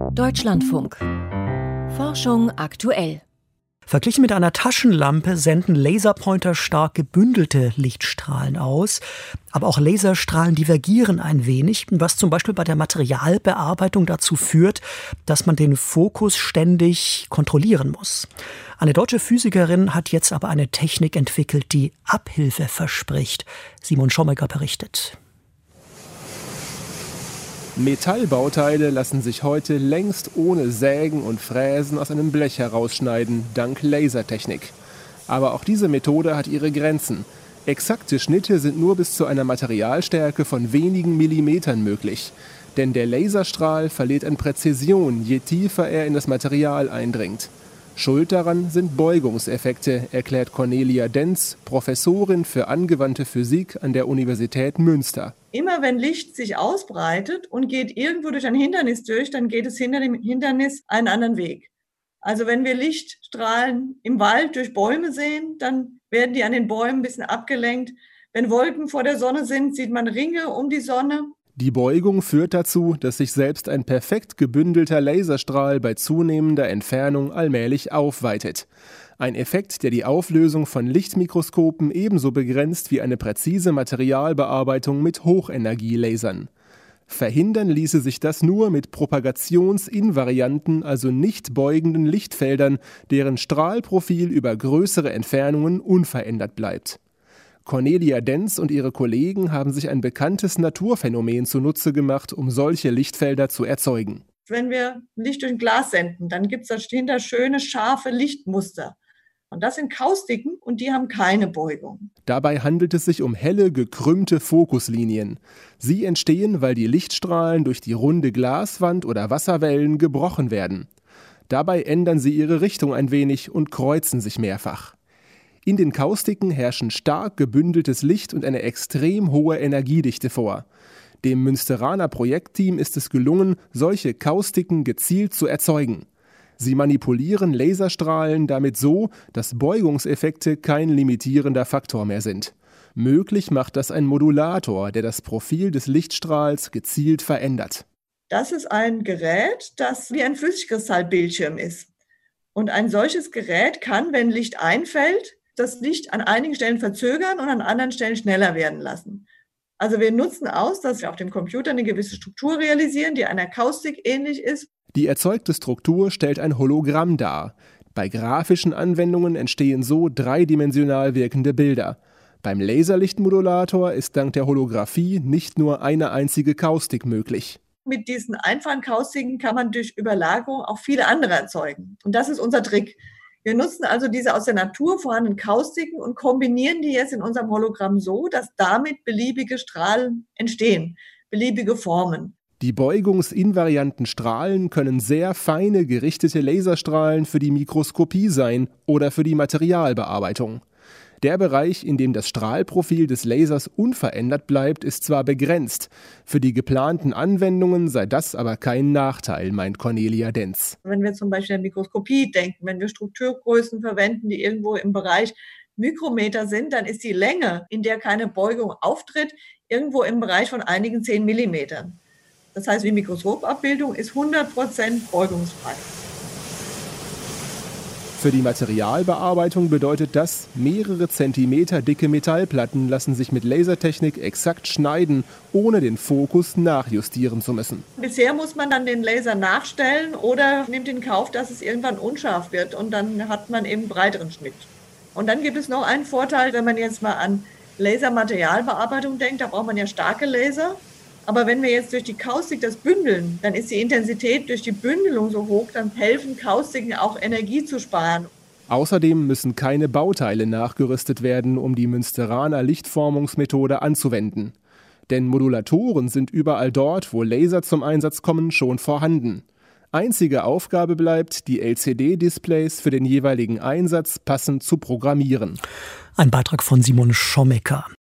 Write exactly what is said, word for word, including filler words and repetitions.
Deutschlandfunk. Forschung aktuell. Verglichen mit einer Taschenlampe senden Laserpointer stark gebündelte Lichtstrahlen aus. Aber auch Laserstrahlen divergieren ein wenig, was zum Beispiel bei der Materialbearbeitung dazu führt, dass man den Fokus ständig kontrollieren muss. Eine deutsche Physikerin hat jetzt aber eine Technik entwickelt, die Abhilfe verspricht. Simon Schommecker berichtet. Metallbauteile lassen sich heute längst ohne Sägen und Fräsen aus einem Blech herausschneiden, dank Lasertechnik. Aber auch diese Methode hat ihre Grenzen. Exakte Schnitte sind nur bis zu einer Materialstärke von wenigen Millimetern möglich. Denn der Laserstrahl verliert an Präzision, je tiefer er in das Material eindringt. Schuld daran sind Beugungseffekte, erklärt Cornelia Denz, Professorin für angewandte Physik an der Universität Münster. Immer wenn Licht sich ausbreitet und geht irgendwo durch ein Hindernis durch, dann geht es hinter dem Hindernis einen anderen Weg. Also wenn wir Lichtstrahlen im Wald durch Bäume sehen, dann werden die an den Bäumen ein bisschen abgelenkt. Wenn Wolken vor der Sonne sind, sieht man Ringe um die Sonne. Die Beugung führt dazu, dass sich selbst ein perfekt gebündelter Laserstrahl bei zunehmender Entfernung allmählich aufweitet. Ein Effekt, der die Auflösung von Lichtmikroskopen ebenso begrenzt wie eine präzise Materialbearbeitung mit Hochenergielasern. Verhindern ließe sich das nur mit propagationsinvarianten, also nicht beugenden Lichtfeldern, deren Strahlprofil über größere Entfernungen unverändert bleibt. Cornelia Denz und ihre Kollegen haben sich ein bekanntes Naturphänomen zunutze gemacht, um solche Lichtfelder zu erzeugen. Wenn wir Licht durch ein Glas senden, dann gibt es dahinter schöne, scharfe Lichtmuster. Und das sind Kaustiken und die haben keine Beugung. Dabei handelt es sich um helle, gekrümmte Fokuslinien. Sie entstehen, weil die Lichtstrahlen durch die runde Glaswand oder Wasserwellen gebrochen werden. Dabei ändern sie ihre Richtung ein wenig und kreuzen sich mehrfach. In den Kaustiken herrschen stark gebündeltes Licht und eine extrem hohe Energiedichte vor. Dem Münsteraner Projektteam ist es gelungen, solche Kaustiken gezielt zu erzeugen. Sie manipulieren Laserstrahlen damit so, dass Beugungseffekte kein limitierender Faktor mehr sind. Möglich macht das ein Modulator, der das Profil des Lichtstrahls gezielt verändert. Das ist ein Gerät, das wie ein Flüssigkristallbildschirm ist. Und ein solches Gerät kann, wenn Licht einfällt, das Licht an einigen Stellen verzögern und an anderen Stellen schneller werden lassen. Also wir nutzen aus, dass wir auf dem Computer eine gewisse Struktur realisieren, die einer Kaustik ähnlich ist. Die erzeugte Struktur stellt ein Hologramm dar. Bei grafischen Anwendungen entstehen so dreidimensional wirkende Bilder. Beim Laserlichtmodulator ist dank der Holographie nicht nur eine einzige Kaustik möglich. Mit diesen einfachen Kaustiken kann man durch Überlagerung auch viele andere erzeugen. Und das ist unser Trick. Wir nutzen also diese aus der Natur vorhandenen Kaustiken und kombinieren die jetzt in unserem Hologramm so, dass damit beliebige Strahlen entstehen, beliebige Formen. Die beugungsinvarianten Strahlen können sehr feine, gerichtete Laserstrahlen für die Mikroskopie sein oder für die Materialbearbeitung. Der Bereich, in dem das Strahlprofil des Lasers unverändert bleibt, ist zwar begrenzt. Für die geplanten Anwendungen sei das aber kein Nachteil, meint Cornelia Denz. Wenn wir zum Beispiel an Mikroskopie denken, wenn wir Strukturgrößen verwenden, die irgendwo im Bereich Mikrometer sind, dann ist die Länge, in der keine Beugung auftritt, irgendwo im Bereich von einigen zehn Millimetern. Das heißt, die Mikroskopabbildung ist hundert Prozent beugungsfrei. Für die Materialbearbeitung bedeutet das, mehrere Zentimeter dicke Metallplatten lassen sich mit Lasertechnik exakt schneiden, ohne den Fokus nachjustieren zu müssen. Bisher muss man dann den Laser nachstellen oder nimmt in Kauf, dass es irgendwann unscharf wird und dann hat man eben einen breiteren Schnitt. Und dann gibt es noch einen Vorteil, wenn man jetzt mal an Lasermaterialbearbeitung denkt, da braucht man ja starke Laser. Aber wenn wir jetzt durch die Kaustik das bündeln, dann ist die Intensität durch die Bündelung so hoch, dann helfen Kaustiken auch Energie zu sparen. Außerdem müssen keine Bauteile nachgerüstet werden, um die Münsteraner Lichtformungsmethode anzuwenden. Denn Modulatoren sind überall dort, wo Laser zum Einsatz kommen, schon vorhanden. Einzige Aufgabe bleibt, die L C D-Displays für den jeweiligen Einsatz passend zu programmieren. Ein Beitrag von Simon Schommecker.